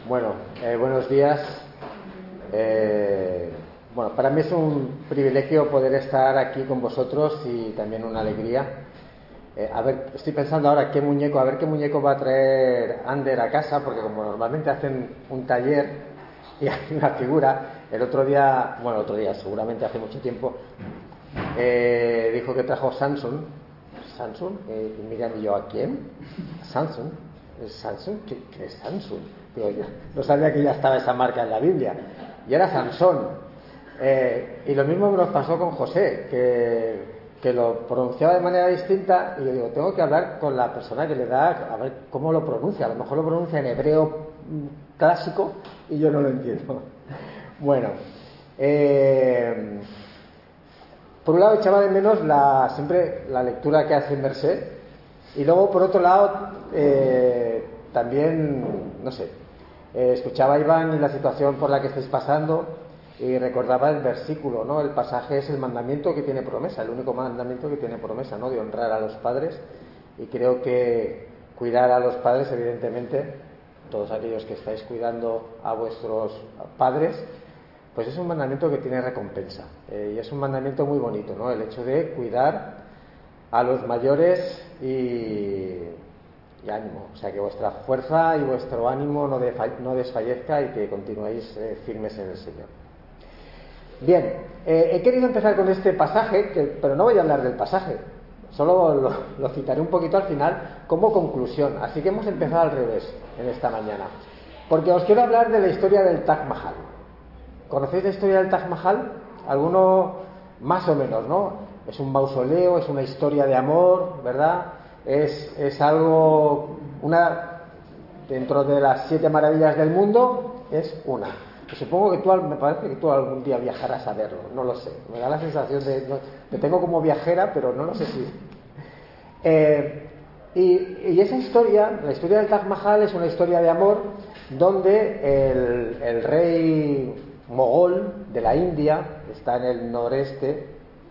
Bueno, buenos días. Bueno, para mí es un privilegio poder estar aquí con vosotros y también una alegría. A ver, estoy pensando ahora qué muñeco va a traer Ander a casa, porque como normalmente hacen un taller y hay una figura, el otro día, seguramente hace mucho tiempo, dijo que trajo Samsung, y Miriam y yo, ¿a quién? Samsung. ¿Samsung? ¿Qué es Samsung? Digo, yo no sabía que ya estaba esa marca en la Biblia. Y era Sansón. Y lo mismo nos pasó con José, que lo pronunciaba de manera distinta. Y yo digo, tengo que hablar con la persona que le da, a ver cómo lo pronuncia. A lo mejor lo pronuncia en hebreo clásico y yo no lo entiendo. Bueno, por un lado echaba de menos siempre la lectura que hace Merced, y luego por otro lado también, no sé, escuchaba a Iván y la situación por la que estáis pasando y recordaba el versículo, ¿no? El pasaje es el mandamiento que tiene promesa, el único mandamiento que tiene promesa, ¿no? De honrar a los padres, y creo que cuidar a los padres, evidentemente, todos aquellos que estáis cuidando a vuestros padres, pues es un mandamiento que tiene recompensa, y es un mandamiento muy bonito, ¿no? El hecho de cuidar a los mayores y ánimo, o sea, que vuestra fuerza y vuestro ánimo no desfallezca y que continuéis firmes en el Señor. Bien, he querido empezar con este pasaje, pero no voy a hablar del pasaje, solo lo citaré un poquito al final como conclusión, así que hemos empezado al revés en esta mañana, porque os quiero hablar de la historia del Taj Mahal. ¿Conocéis la historia del Taj Mahal? Alguno más o menos, ¿no? Es un mausoleo, es una historia de amor, ¿verdad? Es algo, dentro de las 7 maravillas del mundo, es una. Y supongo que me parece que tú algún día viajarás a verlo, no lo sé. Me da la sensación de tengo como viajera, pero no lo sé si. Y esa historia, la historia del Taj Mahal, es una historia de amor donde el rey mogol de la India, está en el noroeste,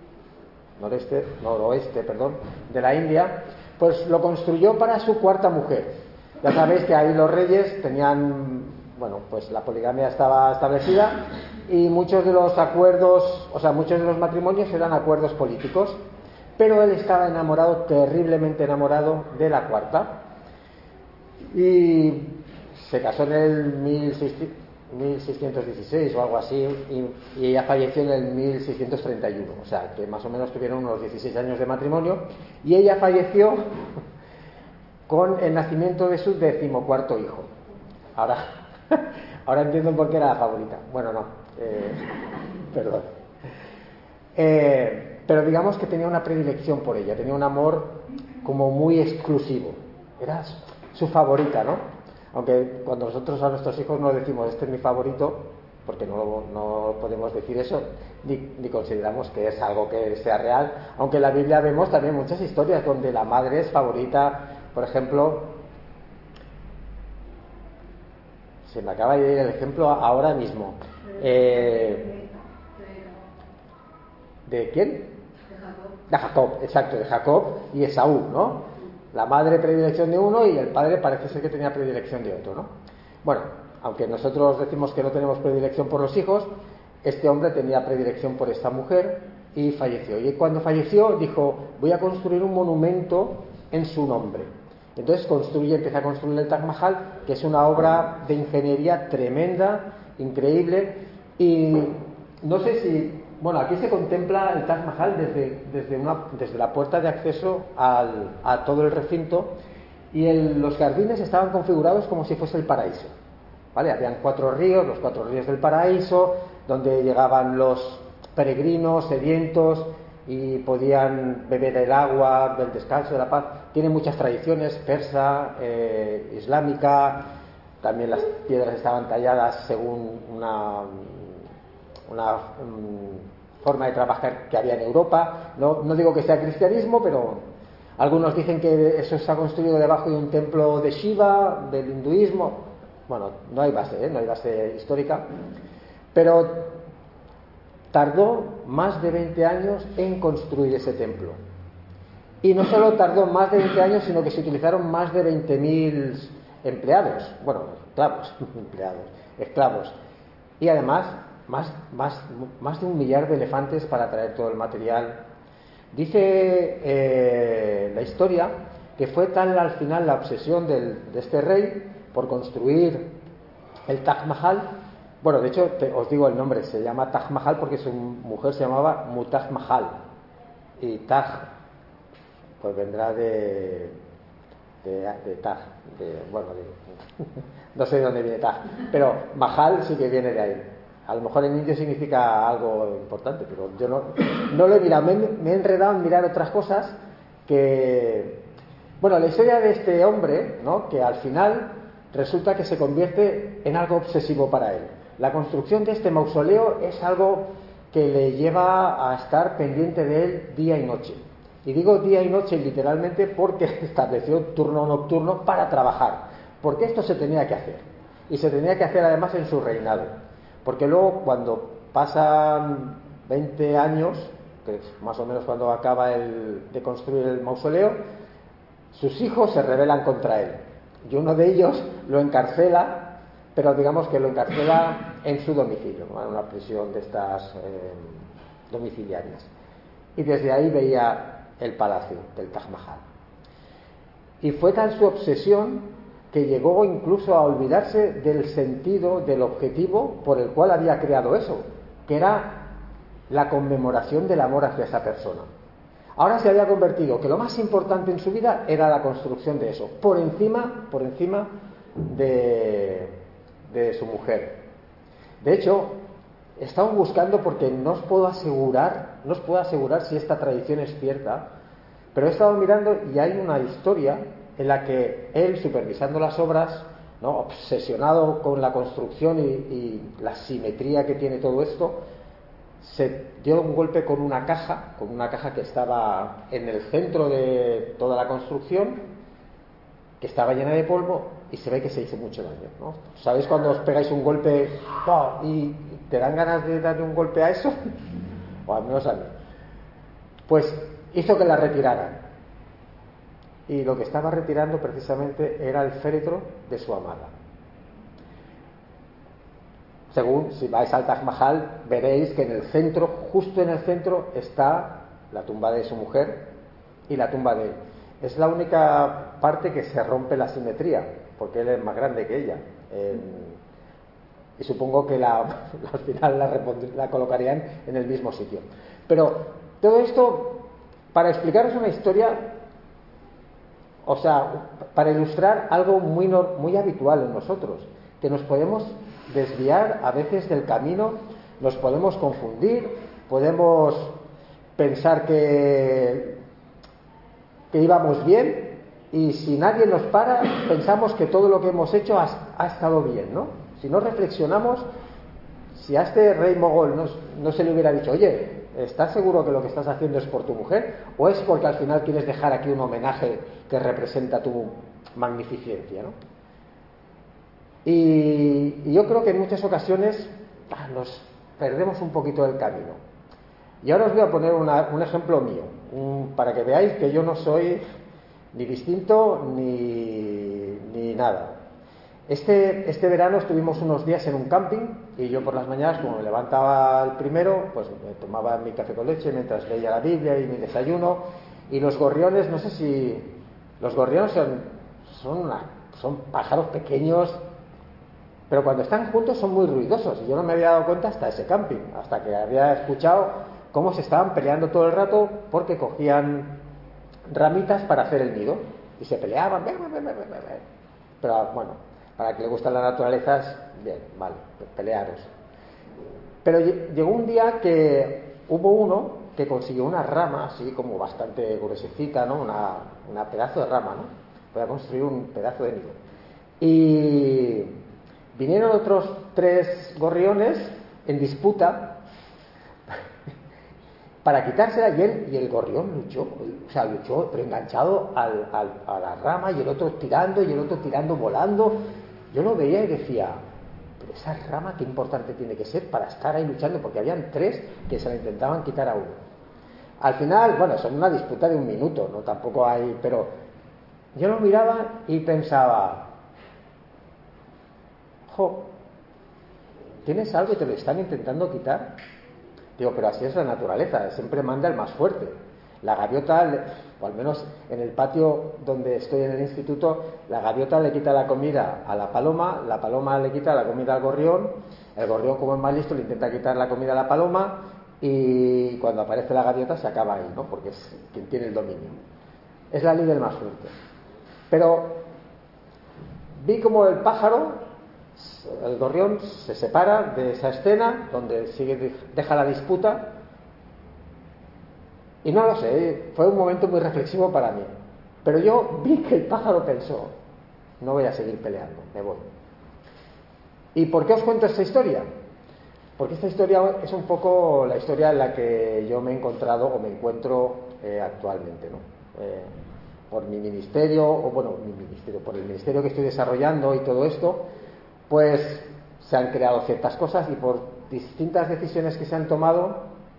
de la India, pues lo construyó para su cuarta mujer. Ya sabéis que ahí los reyes tenían, pues la poligamia estaba establecida, y muchos de los acuerdos, muchos de los matrimonios eran acuerdos políticos, pero él estaba enamorado, terriblemente enamorado de la cuarta, y se casó en el 1616 o algo así, y ella falleció en el 1631, o sea que más o menos tuvieron unos 16 años de matrimonio, y ella falleció con el nacimiento de su 14º hijo. Ahora entiendo por qué era la favorita. Bueno, no, perdón. Pero digamos que tenía una predilección por ella, tenía un amor como muy exclusivo, era su favorita, ¿no? Aunque cuando nosotros a nuestros hijos no decimos este es mi favorito, porque no podemos decir eso, ni consideramos que es algo que sea real, aunque en la Biblia vemos también muchas historias donde la madre es favorita. Por ejemplo, se me acaba de ir el ejemplo ahora mismo. ¿De quién? De Jacob, exacto, de Jacob y Esaú, ¿no? La madre predilección de uno y el padre parece ser que tenía predilección de otro, ¿no? Bueno, aunque nosotros decimos que no tenemos predilección por los hijos, este hombre tenía predilección por esta mujer y falleció. Y cuando falleció dijo, voy a construir un monumento en su nombre. Entonces empieza a construir el Taj Mahal, que es una obra de ingeniería tremenda, increíble, y no sé si... Bueno, aquí se contempla el Taj Mahal desde la puerta de acceso a todo el recinto, y los jardines estaban configurados como si fuese el paraíso, ¿vale? Habían 4 ríos, los 4 ríos del paraíso, donde llegaban los peregrinos sedientos y podían beber el agua del descanso, de la paz. Tiene muchas tradiciones, persa, islámica. También las piedras estaban talladas según una forma de trabajar que había en Europa. No digo que sea cristianismo, pero algunos dicen que eso se ha construido debajo de un templo de Shiva, del hinduismo. Bueno, no hay base histórica, pero tardó más de 20 años en construir ese templo. Y no solo tardó más de 20 años, sino que se utilizaron más de 20.000 empleados. Bueno, esclavos, empleados, esclavos. Y además, más de 1 millar de elefantes para traer todo el material. Dice la historia que fue tal al final la obsesión de este rey por construir el Taj Mahal. Bueno, de hecho, os digo el nombre, se llama Taj Mahal porque su mujer se llamaba Mumtaz Mahal. Y Taj, pues vendrá de Taj, no sé de dónde viene Taj, pero Mahal sí que viene de ahí. A lo mejor en indio significa algo importante, pero yo no lo he mirado. Me he enredado en mirar otras cosas que... Bueno, la historia de este hombre, ¿no?, que al final resulta que se convierte en algo obsesivo para él. La construcción de este mausoleo es algo que le lleva a estar pendiente de él día y noche. Y digo día y noche literalmente porque estableció turno nocturno para trabajar, porque esto se tenía que hacer. Y se tenía que hacer además en su reinado. Porque luego, cuando pasan 20 años, que es más o menos cuando acaba de construir el mausoleo, sus hijos se rebelan contra él. Y uno de ellos lo encarcela, pero digamos que lo encarcela en su domicilio, ¿no?, en una prisión de estas domiciliarias. Y desde ahí veía el palacio del Taj Mahal. Y fue tal su obsesión que llegó incluso a olvidarse del sentido, del objetivo por el cual había creado eso, que era la conmemoración del amor hacia esa persona. Ahora se había convertido que lo más importante en su vida era la construcción de eso, por encima de su mujer. De hecho, estamos buscando, porque no os puedo asegurar si esta tradición es cierta, pero he estado mirando y hay una historia en la que él, supervisando las obras, ¿no?, obsesionado con la construcción y la simetría que tiene todo esto, se dio un golpe con una caja que estaba en el centro de toda la construcción, que estaba llena de polvo, y se ve que se hizo mucho daño, ¿no? ¿Sabéis cuando os pegáis un golpe y te dan ganas de darle un golpe a eso? O al menos a mí. Pues hizo que la retiraran. Y lo que estaba retirando precisamente era el féretro de su amada. Según, si vais al Taj Mahal, veréis que en el centro, justo en el centro, está la tumba de su mujer y la tumba de él. Es la única parte que se rompe la simetría, porque él es más grande que ella. Y supongo que al final la colocarían en el mismo sitio. Pero todo esto, para explicaros una historia, o sea, para ilustrar algo muy habitual en nosotros, que nos podemos desviar a veces del camino, nos podemos confundir, podemos pensar que íbamos bien, y si nadie nos para, pensamos que todo lo que hemos hecho ha estado bien, ¿no? Si no reflexionamos, si a este rey mogol no se le hubiera dicho, oye, ¿estás seguro que lo que estás haciendo es por tu mujer? ¿O es porque al final quieres dejar aquí un homenaje que representa tu magnificencia, ¿no? Y yo creo que en muchas ocasiones nos perdemos un poquito del camino. Y ahora os voy a poner un ejemplo mío, para que veáis que yo no soy ni distinto ni nada. Este verano estuvimos unos días en un camping y yo por las mañanas, como me levantaba el primero, pues me tomaba mi café con leche mientras leía la Biblia y mi desayuno. Y los gorriones, no sé si... Los gorriones son pájaros pequeños, pero cuando están juntos son muy ruidosos. Y yo no me había dado cuenta hasta ese camping, hasta que había escuchado cómo se estaban peleando todo el rato porque cogían ramitas para hacer el nido y se peleaban. Pero bueno, para que le gusta la naturaleza es bien, vale, pelearos. Pero llegó un día que hubo uno que consiguió una rama así como bastante gruesecita, ¿no? Una pedazo de rama, ¿no? Para construir un pedazo de nido. Y vinieron otros 3 gorriones en disputa para quitársela, y el gorrión luchó, pero enganchado a la rama, y el otro tirando, volando. Yo lo veía y decía, pero esa rama qué importante tiene que ser para estar ahí luchando, porque habían 3 que se la intentaban quitar a uno. Al final, bueno, son una disputa de 1 minuto, no tampoco hay, pero yo lo miraba y pensaba, jo, tienes algo y te lo están intentando quitar. Digo, pero así es la naturaleza, siempre manda el más fuerte. La gaviota, o al menos en el patio donde estoy en el instituto, la gaviota le quita la comida a la paloma le quita la comida al gorrión, el gorrión, como es más listo, le intenta quitar la comida a la paloma, y cuando aparece la gaviota se acaba ahí, ¿no? Porque es quien tiene el dominio. Es la ley del más fuerte. Pero vi como el gorrión se separa de esa escena donde deja la disputa, y no lo sé, fue un momento muy reflexivo para mí. Pero yo vi que el pájaro pensó, no voy a seguir peleando, me voy. ¿Y por qué os cuento esta historia? Porque esta historia es un poco la historia en la que yo me he encontrado o me encuentro actualmente, ¿no? Por mi ministerio, por el ministerio que estoy desarrollando y todo esto, pues se han creado ciertas cosas, y por distintas decisiones que se han tomado,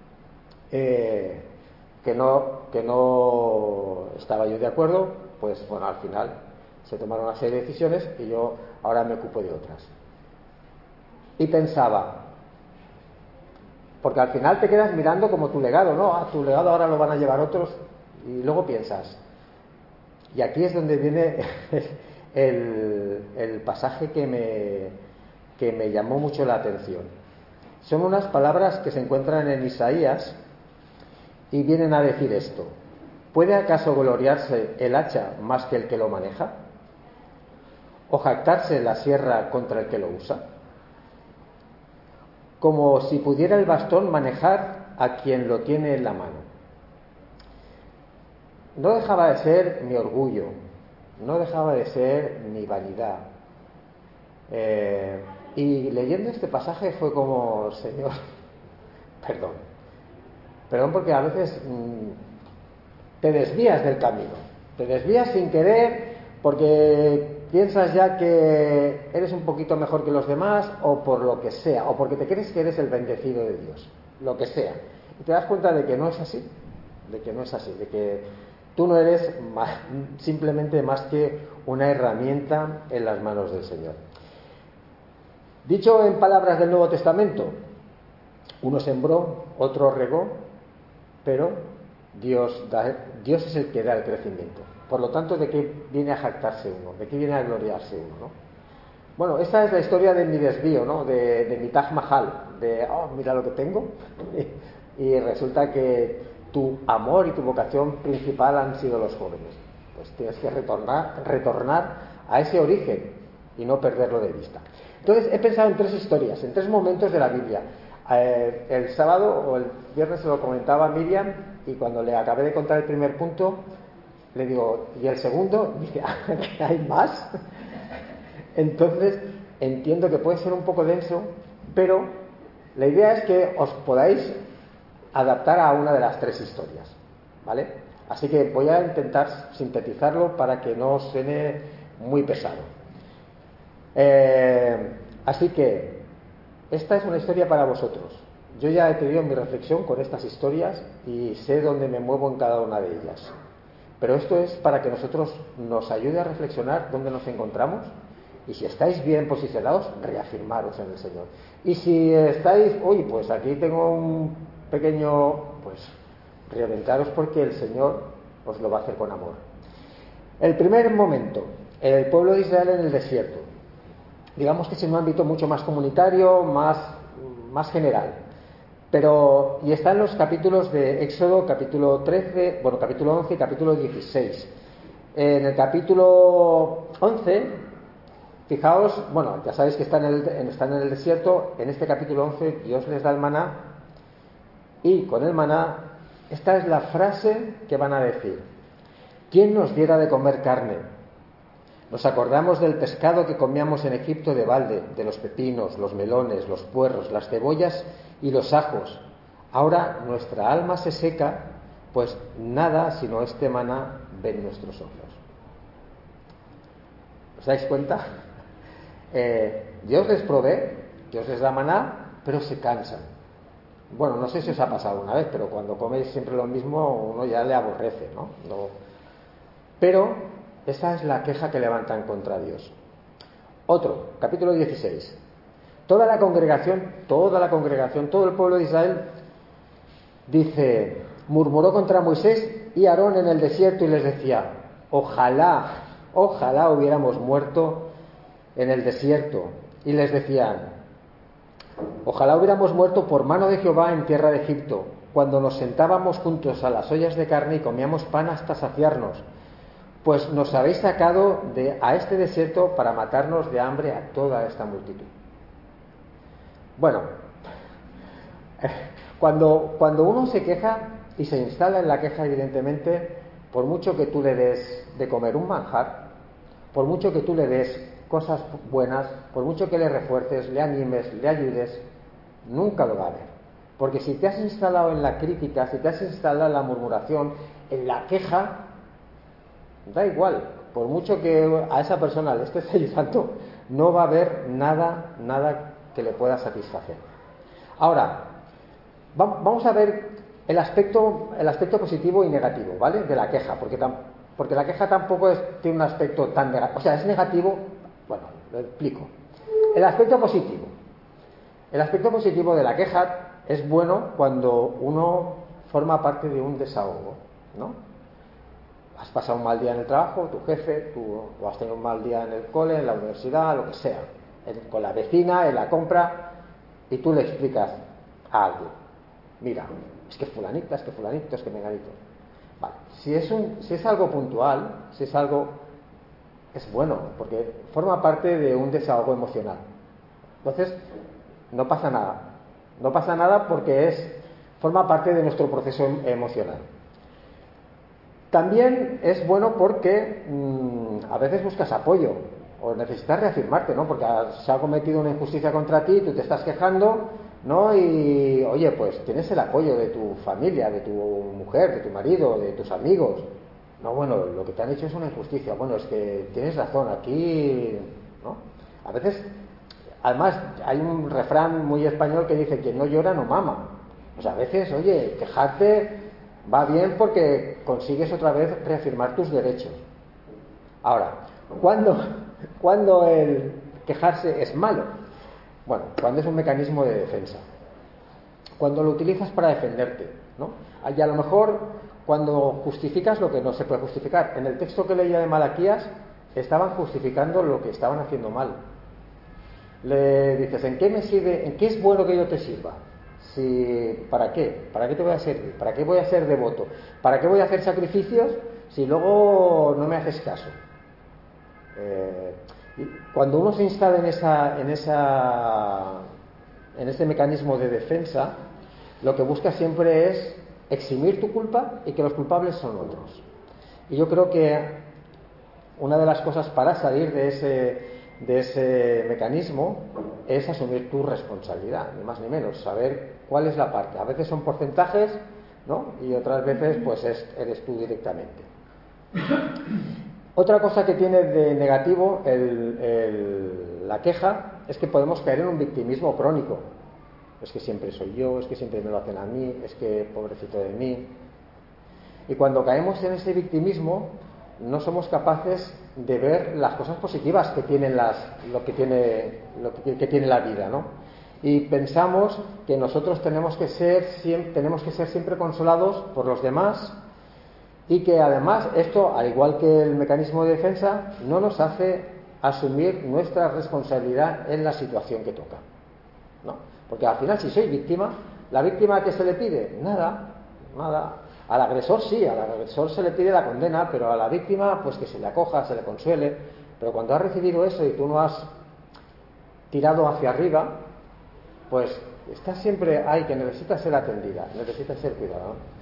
que no estaba yo de acuerdo, pues bueno, al final se tomaron una serie de decisiones y yo ahora me ocupo de otras. Y pensaba, porque al final te quedas mirando como tu legado, ¿no? A tu legado ahora lo van a llevar otros, y luego piensas, y aquí es donde viene el pasaje que me llamó mucho la atención. Son unas palabras que se encuentran en Isaías y vienen a decir esto: ¿puede acaso gloriarse el hacha más que el que lo maneja? ¿O jactarse la sierra contra el que lo usa? Como si pudiera el bastón manejar a quien lo tiene en la mano. No dejaba de ser mi orgullo, no dejaba de ser mi vanidad. Y leyendo este pasaje fue como, Señor, perdón, porque a veces te desvías del camino, te desvías sin querer, porque piensas ya que eres un poquito mejor que los demás, o por lo que sea, o porque te crees que eres el bendecido de Dios, lo que sea, y te das cuenta de que no es así, de que tú no eres simplemente más que una herramienta en las manos del Señor. Dicho en palabras del Nuevo Testamento, uno sembró, otro regó, pero Dios es el que da el crecimiento. Por lo tanto, ¿de qué viene a jactarse uno? ¿De qué viene a gloriarse uno, no? Bueno, esta es la historia de mi desvío, ¿no? De mi Taj Mahal, mira lo que tengo, y resulta que tu amor y tu vocación principal han sido los jóvenes. Pues tienes que retornar a ese origen y no perderlo de vista. Entonces he pensado en tres historias, en tres momentos de la Biblia. El sábado o el viernes se lo comentaba a Miriam, y cuando le acabé de contar el primer punto, le digo, ¿y el segundo? Dice, ¿que hay más? Entonces entiendo que puede ser un poco denso, pero la idea es que os podáis adaptar a una de las tres historias, ¿vale? Así que voy a intentar sintetizarlo para que no os suene muy pesado. Así que esta es una historia para vosotros. Yo ya he tenido mi reflexión con estas historias y sé dónde me muevo en cada una de ellas. Pero esto es para que nosotros nos ayude a reflexionar dónde nos encontramos, y si estáis bien posicionados, reafirmaros en el Señor. Y si estáis, pues aquí tengo un pequeño, pues reorientaros, porque el Señor os lo va a hacer con amor. El primer momento, el pueblo de Israel en el desierto. Digamos que es en un ámbito mucho más comunitario, más general. Y está en los capítulos de Éxodo, capítulo 13, capítulo 11 y capítulo 16. En el capítulo 11, fijaos, ya sabéis que están en el desierto. En este capítulo 11 Dios les da el maná, y con el maná, esta es la frase que van a decir: ¿quién nos diera de comer carne? Nos acordamos del pescado que comíamos en Egipto de balde, de los pepinos, los melones, los puerros, las cebollas y los ajos. Ahora nuestra alma se seca, pues nada sino este maná ven nuestros ojos. ¿Os dais cuenta? Dios les provee, Dios les da maná, pero se cansan. No sé si os ha pasado una vez, pero cuando coméis siempre lo mismo, uno ya le aborrece, ¿no? Pero esa es la queja que levantan contra Dios. Otro, capítulo 16. Toda la congregación, todo el pueblo de Israel, dice, murmuró contra Moisés y Aarón en el desierto y les decía, ojalá hubiéramos muerto en el desierto. Y les decían, ojalá hubiéramos muerto por mano de Jehová en tierra de Egipto, cuando nos sentábamos juntos a las ollas de carne y comíamos pan hasta saciarnos. Pues nos habéis sacado a este desierto para matarnos de hambre a toda esta multitud. Bueno, cuando uno se queja y se instala en la queja, evidentemente, por mucho que tú le des de comer un manjar, por mucho que tú le des cosas buenas, por mucho que le refuerces, le animes, le ayudes, nunca lo va a ver. Porque si te has instalado en la crítica, si te has instalado en la murmuración, en la queja, da igual, por mucho que a esa persona le estés ayudando, no va a haber nada que le pueda satisfacer. Ahora, vamos a ver el aspecto positivo y negativo, ¿vale? De la queja, porque la queja tampoco tiene un aspecto tan negativo, o sea, es negativo, bueno, lo explico. El aspecto positivo de la queja es bueno cuando uno forma parte de un desahogo, ¿no? Has pasado un mal día en el trabajo, tu jefe, o has tenido un mal día en el cole, en la universidad, lo que sea, con la vecina, en la compra, y tú le explicas a alguien, mira, es que fulanito, es que menganito. Vale. Si es algo puntual, es bueno, porque forma parte de un desahogo emocional. Entonces, no pasa nada porque forma parte de nuestro proceso emocional. También es bueno porque a veces buscas apoyo o necesitas reafirmarte, ¿no? Porque se ha cometido una injusticia contra ti, tú te estás quejando, ¿no? Y, oye, pues tienes el apoyo de tu familia, de tu mujer, de tu marido, de tus amigos. No, bueno, lo que te han hecho es una injusticia. Bueno, es que tienes razón, aquí, ¿no? A veces, además, hay un refrán muy español que dice, quien no llora no mama. Pues a veces, oye, quejarte va bien porque consigues otra vez reafirmar tus derechos. Ahora, ¿cuándo el quejarse es malo? Bueno, cuando es un mecanismo de defensa. Cuando lo utilizas para defenderte, ¿no? Y a lo mejor cuando justificas lo que no se puede justificar. En el texto que leía de Malaquías estaban justificando lo que estaban haciendo mal. Le dices, ¿en qué me sirve? ¿En qué es bueno que yo te sirva? ¿Para qué? ¿Para qué te voy a servir? ¿Para qué voy a ser devoto? ¿Para qué voy a hacer sacrificios si luego no me haces caso? Cuando uno se instala en ese mecanismo de defensa, lo que busca siempre es eximir tu culpa y que los culpables son otros. Y yo creo que una de las cosas para salir de ese mecanismo es asumir tu responsabilidad, ni más ni menos, saber cuál es la parte. A veces son porcentajes, ¿no? Y otras veces pues eres tú directamente. Otra cosa que tiene de negativo la queja es que podemos caer en un victimismo crónico. Es que siempre soy yo, es que siempre me lo hacen a mí, es que pobrecito de mí. Y cuando caemos en ese victimismo no somos capaces de ver las cosas positivas que tienen que tiene la vida, ¿no? Y pensamos que nosotros tenemos que ser siempre consolados por los demás y que además esto, al igual que el mecanismo de defensa, no nos hace asumir nuestra responsabilidad en la situación que toca, ¿no? Porque al final, si soy víctima, ¿la víctima qué se le pide? Nada. Al agresor sí, al agresor se le pide la condena, pero a la víctima pues que se le acoja, se le consuele. Pero cuando has recibido eso y tú no has tirado hacia arriba, pues estás siempre ahí, que necesitas ser atendida, necesitas ser cuidada, ¿no?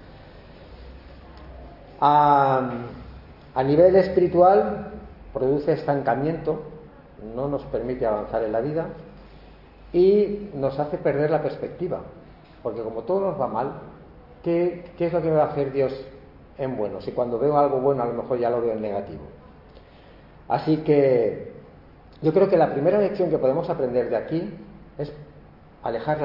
A nivel espiritual produce estancamiento, no nos permite avanzar en la vida y nos hace perder la perspectiva, porque como todo nos va mal, ¿qué es lo que me va a hacer Dios en bueno? Si cuando veo algo bueno a lo mejor ya lo veo en negativo. Así que yo creo que la primera lección que podemos aprender de aquí es alejar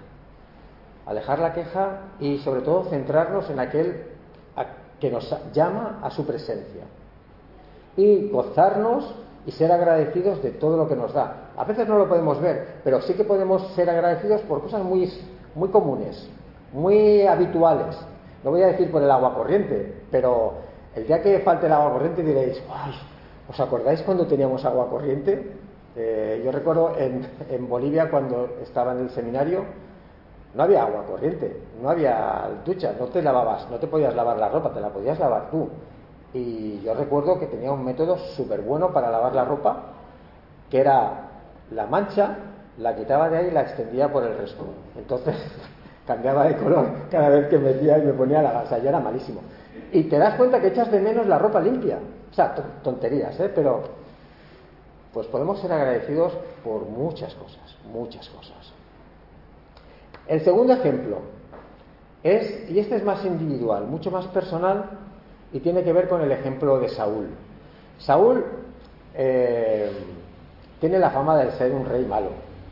la queja y sobre todo centrarnos en aquel que nos llama a su presencia y gozarnos y ser agradecidos de todo lo que nos da. A veces no lo podemos ver, pero sí que podemos ser agradecidos por cosas muy, muy comunes, muy habituales. No voy a decir por el agua corriente, pero el día que falte el agua corriente diréis, ¡ay! ¿Os acordáis cuando teníamos agua corriente? Yo recuerdo en Bolivia, cuando estaba en el seminario, no había agua corriente, no había ducha, no te podías lavar la ropa, te la podías lavar tú. Y yo recuerdo que tenía un método súper bueno para lavar la ropa, que era la mancha, la quitaba de ahí y la extendía por el resto. Entonces cambiaba de color cada vez que metía y me ponía la gasa, ya era malísimo. Y te das cuenta que echas de menos la ropa limpia. O sea, tonterías, pero pues podemos ser agradecidos por muchas cosas, muchas cosas. El segundo ejemplo es, y este es más individual, mucho más personal, y tiene que ver con el ejemplo de Saúl. Saúl tiene la fama de ser un rey malo.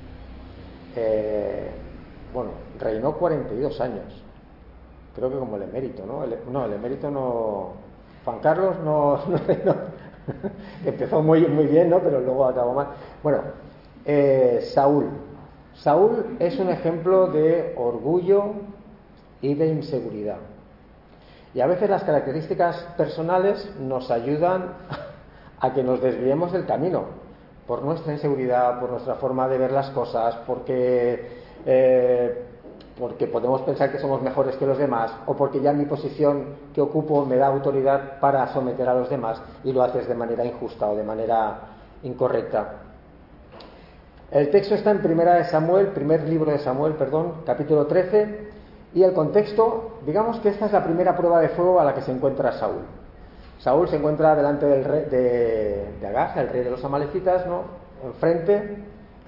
Bueno, reinó 42 años. Creo que como el emérito, ¿no? El emérito no... Juan Carlos no reinó. Empezó muy bien, ¿no? Pero luego acabó mal. Bueno, Saúl. Saúl es un ejemplo de orgullo y de inseguridad. Y a veces las características personales nos ayudan a que nos desviemos del camino, por nuestra inseguridad, por nuestra forma de ver las cosas, porque podemos pensar que somos mejores que los demás, o porque ya mi posición que ocupo me da autoridad para someter a los demás y lo haces de manera injusta o de manera incorrecta. El texto está en primer libro de Samuel, capítulo 13, y el contexto, digamos que esta es la primera prueba de fuego a la que se encuentra Saúl. Saúl se encuentra delante del rey de Agag, el rey de los amalecitas, ¿no? Enfrente,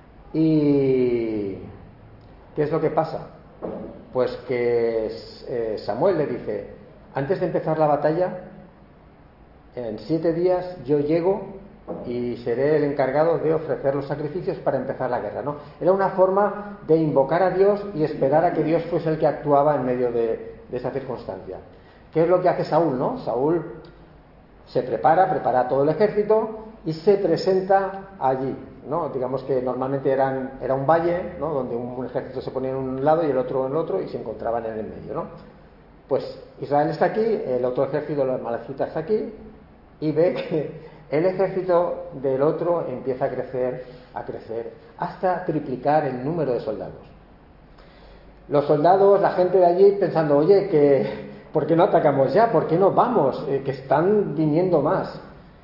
y ¿qué es lo que pasa? Pues que Samuel le dice, antes de empezar la batalla, en 7 días yo llego y seré el encargado de ofrecer los sacrificios para empezar la guerra, ¿no? Era una forma de invocar a Dios y esperar a que Dios fuese el que actuaba en medio de esa circunstancia. ¿Qué es lo que hace Saúl, no? Saúl se prepara todo el ejército y se presenta allí, ¿no? Digamos que normalmente era un valle, ¿no? Donde un ejército se ponía en un lado y el otro en el otro y se encontraban en el medio, ¿no? Pues Israel está aquí, el otro ejército, los amalecitas, está aquí, y ve que el ejército del otro empieza a crecer, hasta triplicar el número de soldados. Los soldados, la gente de allí pensando, oye, ¿por qué no atacamos ya? ¿Por qué no vamos? Que están viniendo más.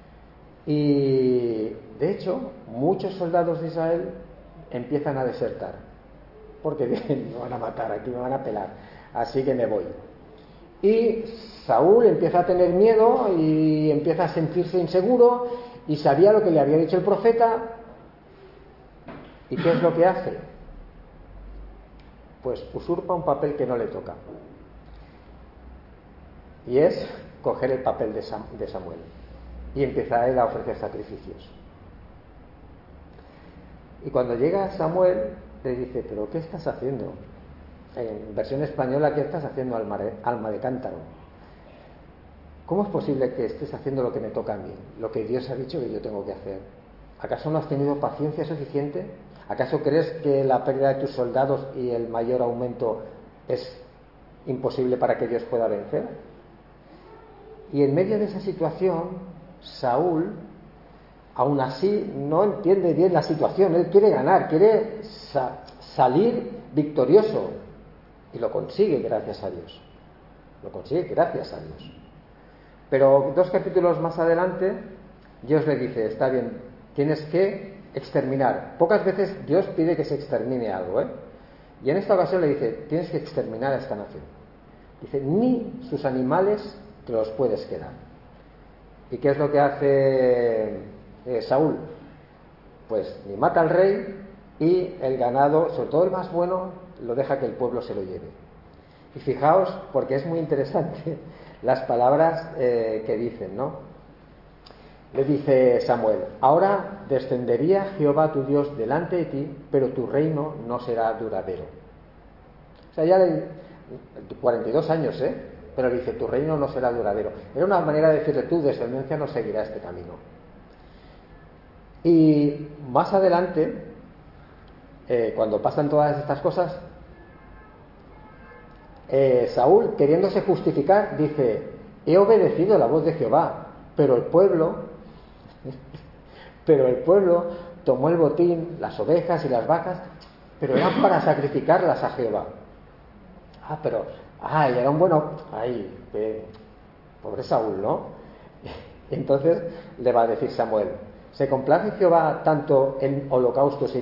Y de hecho, muchos soldados de Israel empiezan a desertar, porque dicen, me van a matar, aquí me van a pelar, así que me voy. Y Saúl empieza a tener miedo y empieza a sentirse inseguro y sabía lo que le había dicho el profeta. ¿Y qué es lo que hace? Pues usurpa un papel que no le toca. Y es coger el papel de Samuel. Y empieza él a ofrecer sacrificios. Y cuando llega Samuel, le dice, ¿pero qué estás haciendo? En versión española, ¿qué estás haciendo, alma de cántaro? ¿Cómo es posible que estés haciendo lo que me toca a mí? Lo que Dios ha dicho que yo tengo que hacer. ¿Acaso no has tenido paciencia suficiente? ¿Acaso crees que la pérdida de tus soldados y el mayor aumento es imposible para que Dios pueda vencer? Y en medio de esa situación, Saúl, aún así, no entiende bien la situación. Él quiere ganar, quiere salir victorioso. Y lo consigue gracias a Dios. Pero 2 capítulos más adelante, Dios le dice, está bien, tienes que exterminar. Pocas veces Dios pide que se extermine algo, Y en esta ocasión le dice, tienes que exterminar a esta nación. Dice, ni sus animales te los puedes quedar. ¿Y qué es lo que hace Saúl? Pues ni mata al rey y el ganado, sobre todo el más bueno, lo deja que el pueblo se lo lleve. Y fijaos, porque es muy interesante las palabras que dicen, ¿no? Le dice Samuel, ahora descendería Jehová tu Dios delante de ti, pero tu reino no será duradero. O sea, ya 42 años, pero dice, tu reino no será duradero. Era una manera de decirle, tu descendencia no seguirá este camino. Y más adelante, cuando pasan todas estas cosas, Saúl, queriéndose justificar, dice: he obedecido la voz de Jehová, pero el pueblo tomó el botín, las ovejas y las vacas, pero eran para sacrificarlas a Jehová. Y era un bueno, pobre Saúl, ¿no? Entonces le va a decir Samuel: ¿se complace Jehová tanto en holocaustos y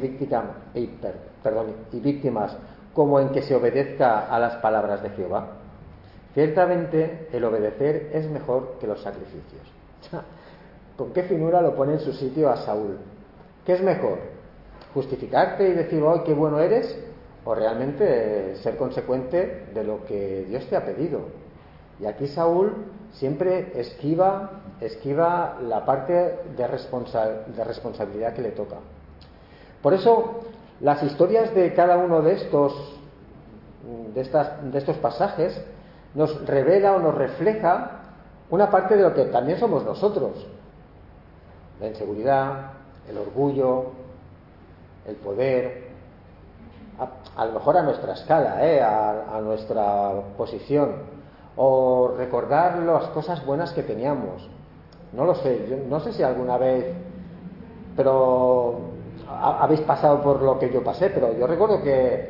víctimas como en que se obedezca a las palabras de Jehová? Ciertamente el obedecer es mejor que los sacrificios. ¿Con qué finura lo pone en su sitio a Saúl? ¿Qué es mejor? ¿Justificarte y decir: ¡ay, qué bueno eres!, o realmente ser consecuente de lo que Dios te ha pedido? Y aquí Saúl siempre esquiva la parte de responsabilidad que le toca. Por eso las historias de cada uno de estos pasajes nos revela o nos refleja una parte de lo que también somos nosotros: la inseguridad, el orgullo, el poder, a lo mejor a nuestra escala, a nuestra posición, o recordar las cosas buenas que teníamos. No lo sé, yo no sé si alguna vez, pero habéis pasado por lo que yo pasé, pero yo recuerdo que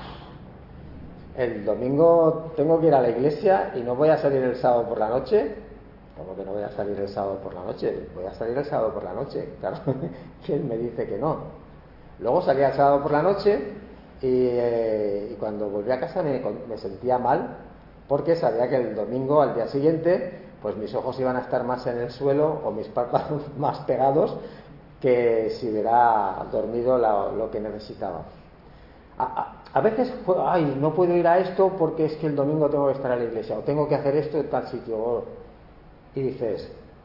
el domingo tengo que ir a la iglesia y no voy a salir el sábado por la noche. ¿Cómo que no voy a salir el sábado por la noche? Voy a salir el sábado por la noche, claro. ¿Quién me dice que no? Luego salía el sábado por la noche y cuando volví a casa me sentía mal, porque sabía que el domingo, al día siguiente, pues mis ojos iban a estar más en el suelo o mis párpados más pegados que si hubiera dormido lo que necesitaba. A veces, no puedo ir a esto porque es que el domingo tengo que estar a la iglesia, o tengo que hacer esto en tal sitio. Y dices: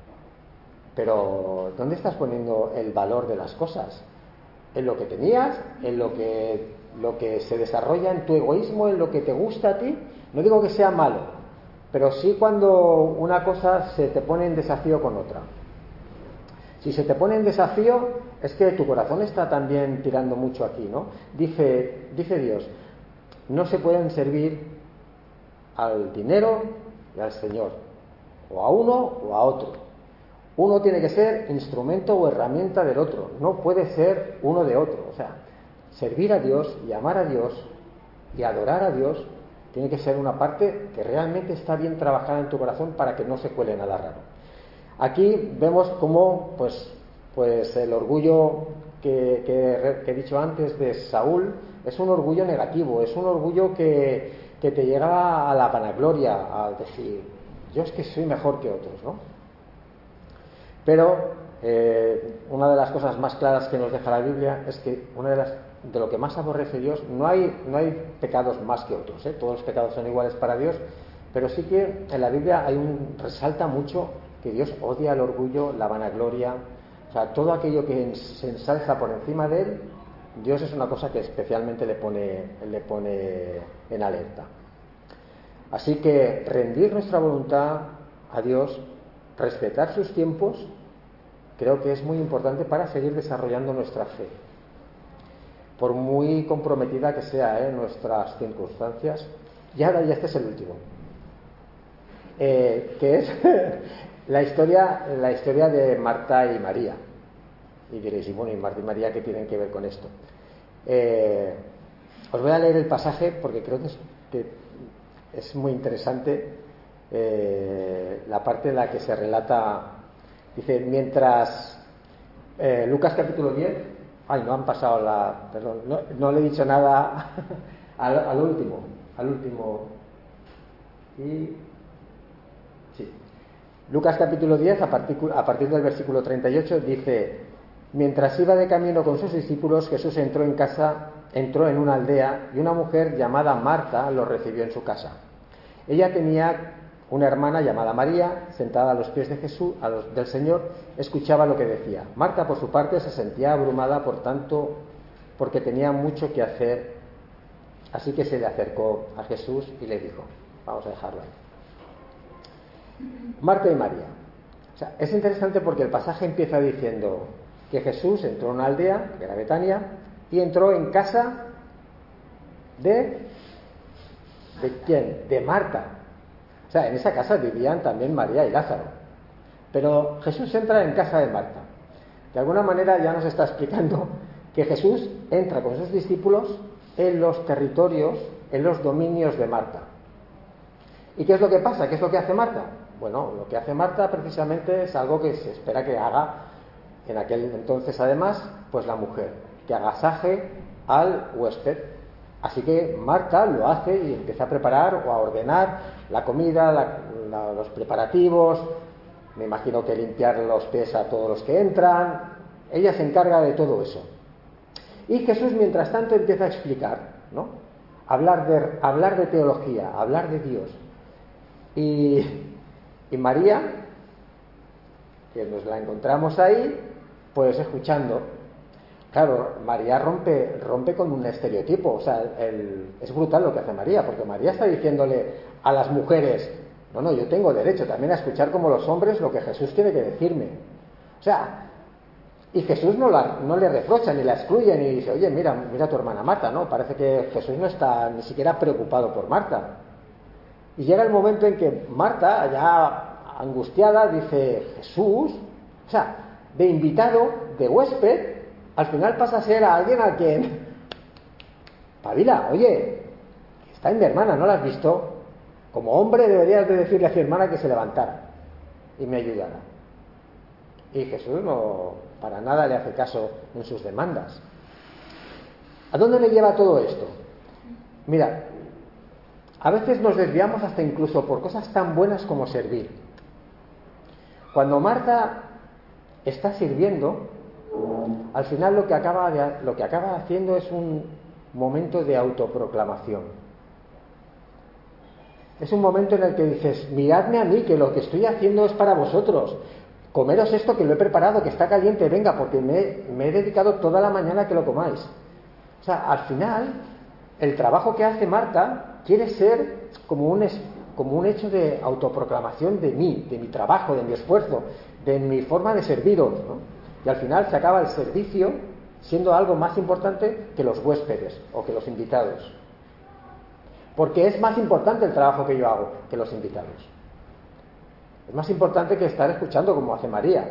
pero ¿dónde estás poniendo el valor de las cosas? ¿En lo que tenías? ¿En lo que se desarrolla en tu egoísmo? ¿En lo que te gusta a ti? No digo que sea malo, pero sí cuando una cosa se te pone en desafío con otra. Si se te pone en desafío, es que tu corazón está también tirando mucho aquí, ¿no? Dice Dios: no se pueden servir al dinero y al Señor, o a uno o a otro. Uno tiene que ser instrumento o herramienta del otro, no puede ser uno de otro. O sea, servir a Dios y amar a Dios y adorar a Dios tiene que ser una parte que realmente está bien trabajada en tu corazón para que no se cuele nada raro. Aquí vemos cómo pues el orgullo que he dicho antes de Saúl es un orgullo negativo, es un orgullo que te llega a la vanagloria, a decir: yo es que soy mejor que otros, ¿no? Pero una de las cosas más claras que nos deja la Biblia es que de lo que más aborrece Dios, no hay pecados más que otros, todos los pecados son iguales para Dios, pero sí que en la Biblia resalta mucho que Dios odia el orgullo, la vanagloria, o sea, todo aquello que se ensalza por encima de él. Dios es una cosa que especialmente le pone en alerta. Así que rendir nuestra voluntad a Dios, respetar sus tiempos, creo que es muy importante para seguir desarrollando nuestra fe, por muy comprometida que sea nuestras circunstancias. Y ahora ya este es el último, que es la historia de Marta y María. Y diréis: y bueno, ¿y Marta y María qué tienen que ver con esto? Os voy a leer el pasaje porque creo que es muy interesante, la parte en la que se relata. Dice: mientras Lucas capítulo 10. No han pasado perdón, no le he dicho nada al último. Y sí, Lucas capítulo 10, a partir del versículo 38, dice: mientras iba de camino con sus discípulos, Jesús entró en una aldea, y una mujer llamada Marta lo recibió en su casa. Ella tenía una hermana llamada María, sentada a los pies de Jesús, del Señor, escuchaba lo que decía. Marta, por su parte, se sentía abrumada porque tenía mucho que hacer, así que se le acercó a Jesús y le dijo: vamos a dejarlo ahí. Marta y María. O sea, es interesante porque el pasaje empieza diciendo: que Jesús entró en una aldea, que era Betania, y entró en casa ¿de quién? De Marta. O sea, en esa casa vivían también María y Lázaro. Pero Jesús entra en casa de Marta. De alguna manera ya nos está explicando que Jesús entra con sus discípulos en los territorios, en los dominios de Marta. ¿Y qué es lo que pasa? ¿Qué es lo que hace Marta? Bueno, lo que hace Marta precisamente es algo que se espera que haga en aquel entonces, además, pues la mujer, que agasaje al huésped. Así que Marta lo hace y empieza a preparar o a ordenar la comida, los preparativos. Me imagino que limpiar los pies a todos los que entran. Ella se encarga de todo eso. Y Jesús, mientras tanto, empieza a explicar, ¿no? Hablar de teología, hablar de Dios. Y María, que nos la encontramos ahí, pues escuchando. Claro, María rompe con un estereotipo. O sea, es brutal lo que hace María, porque María está diciéndole a las mujeres: no, yo tengo derecho también a escuchar como los hombres lo que Jesús tiene que decirme. O sea, y Jesús no le reprocha, ni la excluye, ni dice: oye, mira a tu hermana Marta, ¿no? Parece que Jesús no está ni siquiera preocupado por Marta. Y llega el momento en que Marta, ya angustiada, dice: Jesús, o sea, de invitado, de huésped, al final pasa a ser a alguien a quien... Pabila, oye, está en mi hermana, ¿no la has visto? Como hombre deberías de decirle a tu hermana que se levantara y me ayudara. Y Jesús no, para nada le hace caso en sus demandas. ¿A dónde me lleva todo esto? Mira, a veces nos desviamos hasta incluso por cosas tan buenas como servir. Cuando Marta está sirviendo, al final lo que acaba haciendo es un momento de autoproclamación. Es un momento en el que dices: miradme a mí, que lo que estoy haciendo es para vosotros. Comeros esto que lo he preparado, que está caliente, venga, porque me he dedicado toda la mañana a que lo comáis. O sea, al final, el trabajo que hace Marta quiere ser como un hecho de autoproclamación de mí, de mi trabajo, de mi esfuerzo, de mi forma de serviros, ¿no? Y al final se acaba el servicio siendo algo más importante que los huéspedes o que los invitados. Porque es más importante el trabajo que yo hago que los invitados. Es más importante que estar escuchando como hace María.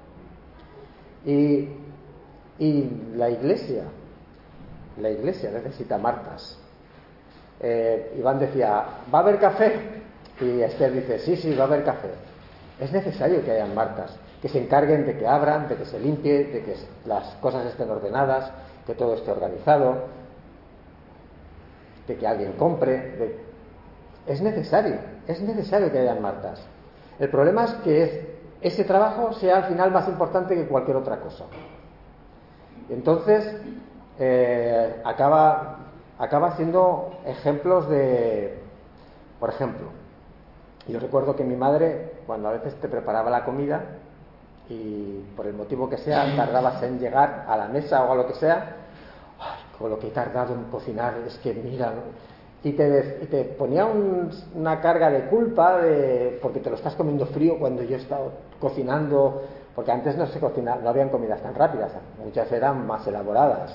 Y la iglesia necesita Martas. Iván decía: ¿va a haber café? Y Esther dice: sí, va a haber café. Es necesario que hayan Martas, que se encarguen de que abran, de que se limpie, de que las cosas estén ordenadas, que todo esté organizado, de que alguien compre. Es necesario que hayan Martas. El problema es que ese trabajo sea al final más importante que cualquier otra cosa. Entonces acaba haciendo ejemplos de... Por ejemplo, yo recuerdo que mi madre, cuando a veces te preparaba la comida y por el motivo que sea tardabas en llegar a la mesa o a lo que sea, con lo que he tardado en cocinar, es que mira, y te ponía una carga de culpa porque te lo estás comiendo frío cuando yo he estado cocinando, porque antes no habían comidas tan rápidas, muchas eran más elaboradas.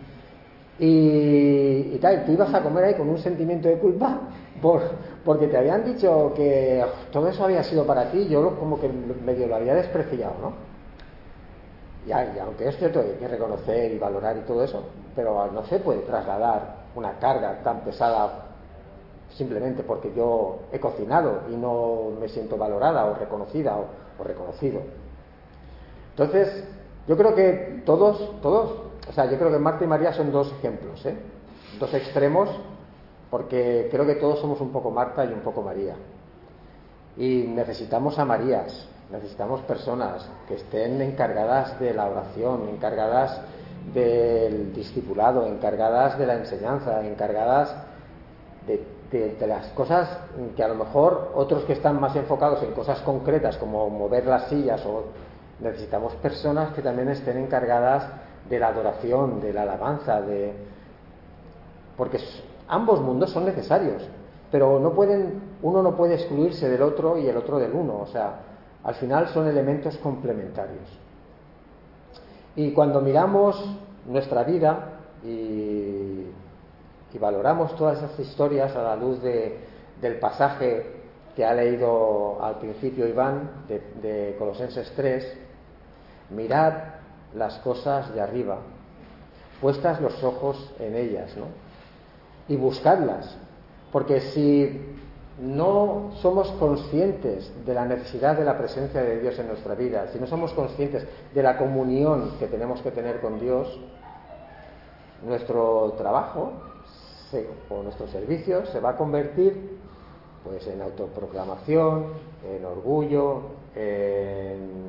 Y tal, tú ibas a comer ahí con un sentimiento de culpa porque te habían dicho que todo eso había sido para ti. Yo como que medio lo había despreciado, ¿no? Y aunque es cierto que hay que reconocer y valorar y todo eso, pero no se puede trasladar una carga tan pesada simplemente porque yo he cocinado y no me siento valorada o reconocida o reconocido. Entonces, yo creo que todos, o sea, yo creo que Marta y María son dos ejemplos, dos extremos, porque creo que todos somos un poco Marta y un poco María. Y necesitamos a Marías, necesitamos personas que estén encargadas de la oración, encargadas del discipulado, encargadas de la enseñanza, encargadas de las cosas que a lo mejor otros que están más enfocados en cosas concretas como mover las sillas, o necesitamos personas que también estén encargadas de la adoración, de la alabanza, porque ambos mundos son necesarios, pero uno no puede excluirse del otro y el otro del uno. O sea, al final son elementos complementarios. Y cuando miramos nuestra vida y valoramos todas esas historias a la luz del pasaje que ha leído al principio Iván de Colosenses 3, mirad las cosas de arriba, puestas los ojos en ellas, ¿no? Y buscadlas, porque si no somos conscientes de la necesidad de la presencia de Dios en nuestra vida, si no somos conscientes de la comunión que tenemos que tener con Dios, nuestro trabajo o nuestro servicio se va a convertir pues en autoproclamación, en orgullo, en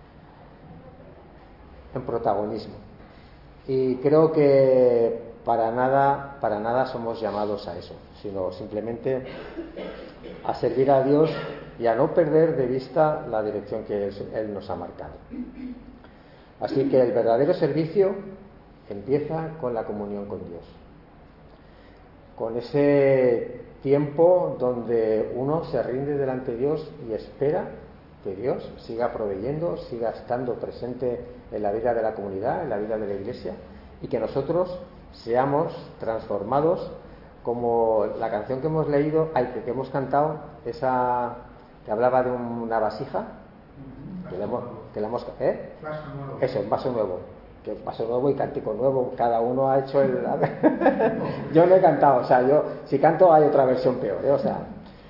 protagonismo. Y creo que para nada somos llamados a eso, sino simplemente a servir a Dios y a no perder de vista la dirección que Él nos ha marcado. Así que el verdadero servicio empieza con la comunión con Dios, con ese tiempo donde uno se rinde delante de Dios y espera que Dios siga proveyendo, siga estando presente en la vida de la comunidad, en la vida de la Iglesia, y que nosotros seamos transformados, como la canción que hemos leído, que hemos cantado, esa que hablaba de una vasija, Eso, un vaso nuevo, que vaso nuevo y cántico nuevo, cada uno ha hecho el yo no he cantado, o sea, yo si canto hay otra versión peor, o sea,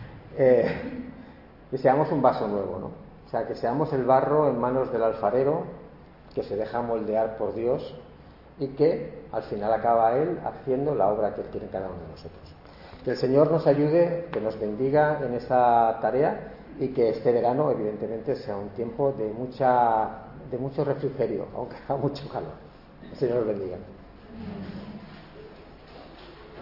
que seamos un vaso nuevo, ¿no? O sea, que seamos el barro en manos del alfarero, que se deja moldear por Dios y que al final acaba Él haciendo la obra que Él quiere en cada uno de nosotros. Que el Señor nos ayude, que nos bendiga en esa tarea y que este verano evidentemente sea un tiempo de mucho refrigerio, aunque haga mucho calor. El Señor nos bendiga.